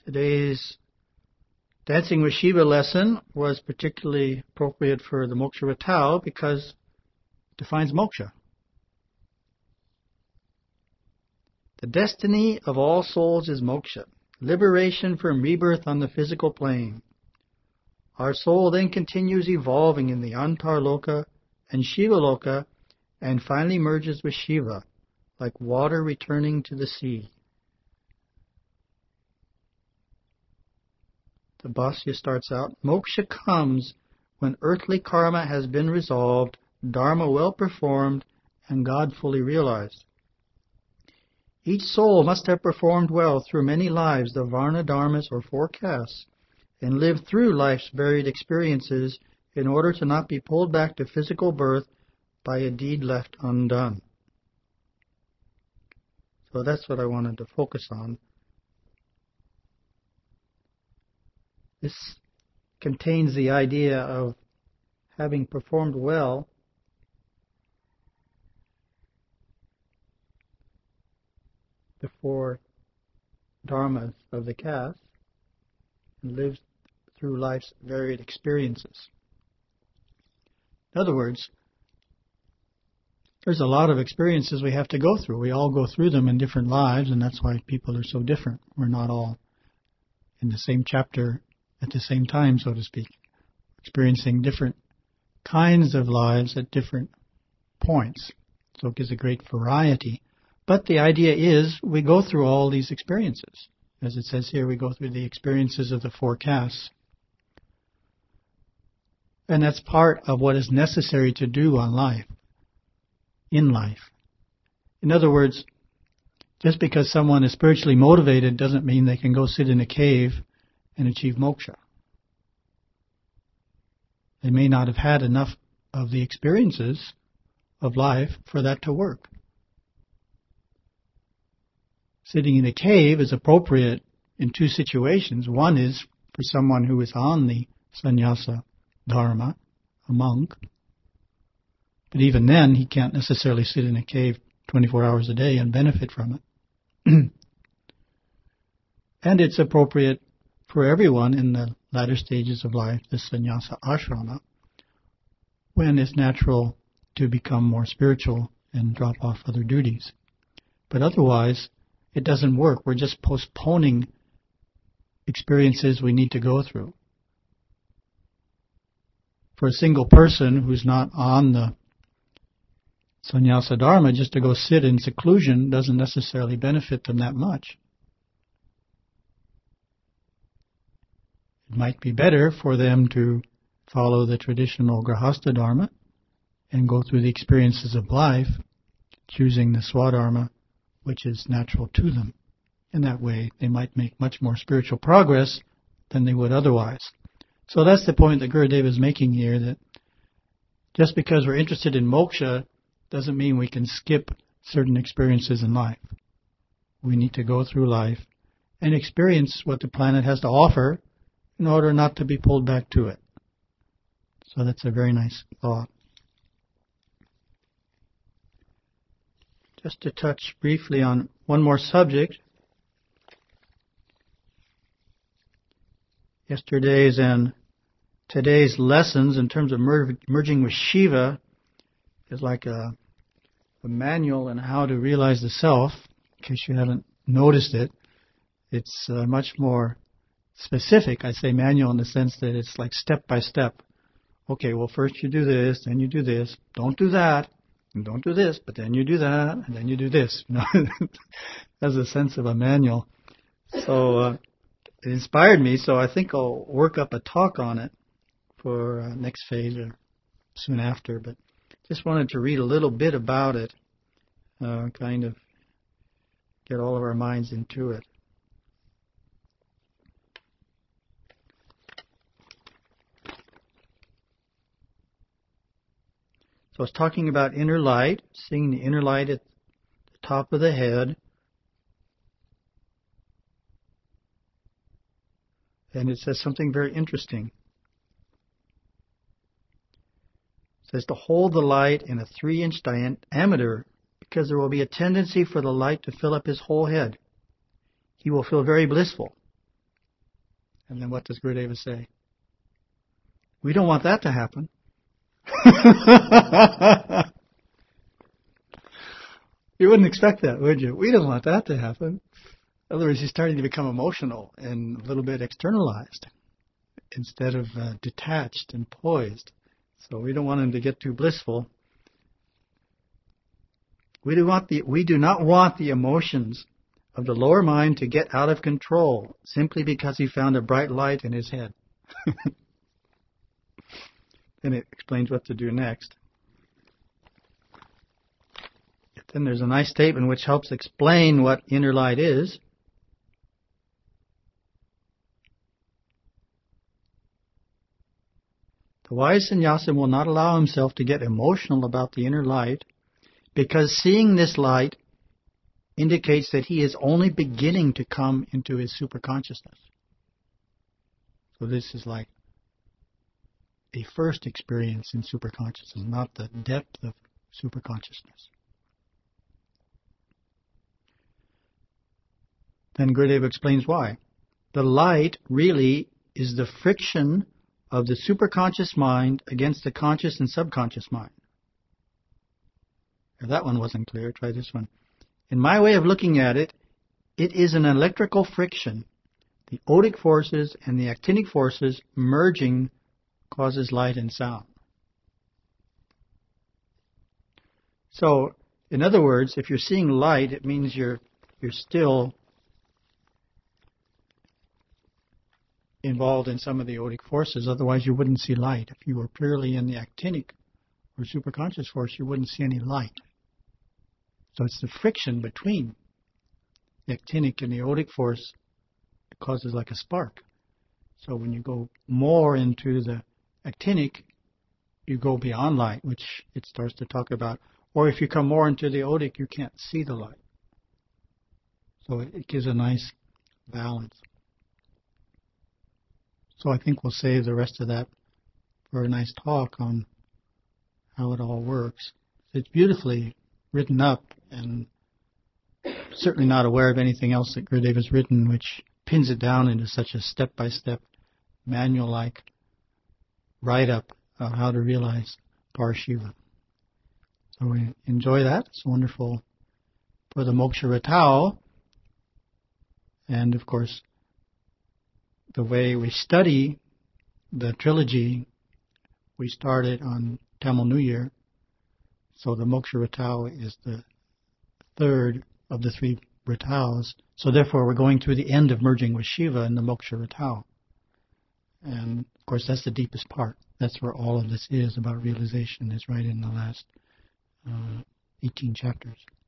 Today's Dancing with Shiva lesson was particularly appropriate for the Moksha Vatau because it defines moksha. The destiny of all souls is moksha, liberation from rebirth on the physical plane. Our soul then continues evolving in the Antarloka and Shiva Loka and finally merges with Shiva, like water returning to the sea. The Bhashya starts out, moksha comes when earthly karma has been resolved, dharma well performed, and God fully realized. Each soul must have performed well through many lives, the Varna Dharmas or 4 castes, and lived through life's varied experiences in order to not be pulled back to physical birth by a deed left undone. So that's what I wanted to focus on. This contains the idea of having performed well the 4 dharmas of the caste and lived through life's varied experiences. In other words, there's a lot of experiences we have to go through. We all go through them in different lives, and that's why people are so different. We're not all in the same chapter at the same time, so to speak, experiencing different kinds of lives at different points. So it gives a great variety. But the idea is we go through all these experiences. As it says here, we go through the experiences of the 4 castes. And that's part of what is necessary to do in life. In other words, just because someone is spiritually motivated doesn't mean they can go sit in a cave and achieve moksha. They may not have had enough of the experiences of life for that to work. Sitting in a cave is appropriate in 2 situations. One is for someone who is on the sannyasa dharma, a monk. But even then, he can't necessarily sit in a cave 24 hours a day and benefit from it. And it's appropriate for everyone in the latter stages of life, the sannyasa ashrama, when it's natural to become more spiritual and drop off other duties. But otherwise, it doesn't work. We're just postponing experiences we need to go through. For a single person who's not on the sannyasa dharma, just to go sit in seclusion doesn't necessarily benefit them that much. It might be better for them to follow the traditional grahastha dharma and go through the experiences of life, choosing the swadharma, which is natural to them. In that way, they might make much more spiritual progress than they would otherwise. So that's the point that Gurudev is making here, that just because we're interested in moksha doesn't mean we can skip certain experiences in life. We need to go through life and experience what the planet has to offer in order not to be pulled back to it. So that's a very nice thought. Just to touch briefly on one more subject. Yesterday's and today's lessons in terms of merging with Shiva is like a manual on how to realize the self. In case you haven't noticed it, it's much more specific. I say manual in the sense that it's like step by step. Okay, well first you do this, then you do this. Don't do that, and don't do this, but then you do that, and then you do this. You know, has a sense of a manual. So it inspired me, so I think I'll work up a talk on it for next phase or soon after. But just wanted to read a little bit about it, kind of get all of our minds into it. So I was talking about inner light, seeing the inner light at the top of the head. And it says something very interesting. It says to hold the light in a 3-inch diameter, because there will be a tendency for the light to fill up his whole head. He will feel very blissful. And then what does Gurudeva say? We don't want that to happen. You wouldn't expect that, would you? We don't want that to happen. In other words, he's starting to become emotional and a little bit externalized instead of detached and poised. So we don't want him to get too blissful. We do not want the emotions of the lower mind to get out of control simply because he found a bright light in his head. Then it explains what to do next. Then there's a nice statement which helps explain what inner light is. The wise sannyasi will not allow himself to get emotional about the inner light because seeing this light indicates that he is only beginning to come into his superconsciousness. So this is like a first experience in superconsciousness, not the depth of superconsciousness. Then Gurudeva explains why. The light really is the friction of the superconscious mind against the conscious and subconscious mind. If that one wasn't clear, try this one. In my way of looking at it, it is an electrical friction. The odic forces and the actinic forces merging causes light and sound. So, in other words, if you're seeing light, it means you're still involved in some of the odic forces. Otherwise, you wouldn't see light. If you were purely in the actinic or superconscious force, you wouldn't see any light. So it's the friction between the actinic and the odic force that causes like a spark. So when you go more into the actinic, you go beyond light, which it starts to talk about. Or if you come more into the odic, you can't see the light. So it gives a nice balance. So I think we'll save the rest of that for a nice talk on how it all works. It's beautifully written up, and certainly not aware of anything else that Gurudev has written which pins it down into such a step-by-step, manual-like write-up of how to realize Parashiva. So we enjoy that. It's wonderful for the Moksha Ratao. And, of course, the way we study the trilogy, we started on Tamil New Year. So the Moksha Ratao is the third of the three Rataos. So therefore we're going through the end of merging with Shiva in the Moksha Ratao. And of course that's the deepest part. That's where all of this is about realization, is right in the last 18 chapters.